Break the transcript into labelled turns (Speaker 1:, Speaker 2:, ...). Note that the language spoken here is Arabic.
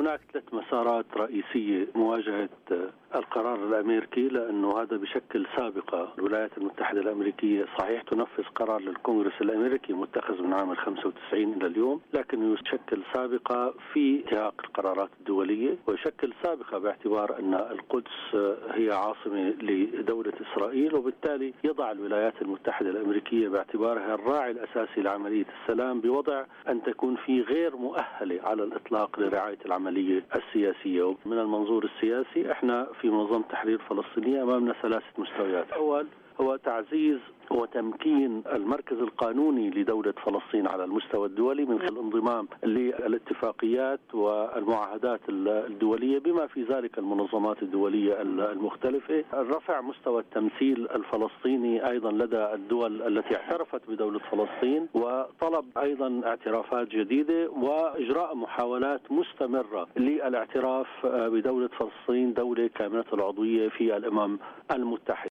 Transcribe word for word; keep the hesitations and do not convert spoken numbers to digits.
Speaker 1: هناك ثلاث مسارات رئيسية مواجهة القرار الأمريكي، لأنه هذا بشكل سابقة الولايات المتحدة الأمريكية صحيح تنفذ قرار للكونغرس الأمريكي متخذ من عام خمسة وتسعين إلى اليوم، لكنه يشكل سابقة في انتهاك القرارات الدولية، ويشكل سابقة باعتبار أن القدس هي عاصمة لدولة إسرائيل، وبالتالي يضع الولايات المتحدة الأمريكية باعتبارها الراعي الأساسي لعملية السلام بوضع أن تكون في غير مؤهلة على الإطلاق لرعاية العملية السياسية. من المنظور السياسي احنا في منظمة تحرير فلسطينية أمامنا ثلاثة مستويات. أول هو تعزيز وتمكين المركز القانوني لدولة فلسطين على المستوى الدولي من خلال الانضمام للاتفاقيات والمعاهدات الدولية بما في ذلك المنظمات الدولية المختلفة، الرفع مستوى التمثيل الفلسطيني أيضا لدى الدول التي اعترفت بدولة فلسطين، وطلب أيضا اعترافات جديدة وإجراء محاولات مستمرة للاعتراف بدولة فلسطين دولة كاملة العضوية في الأمم المتحدة.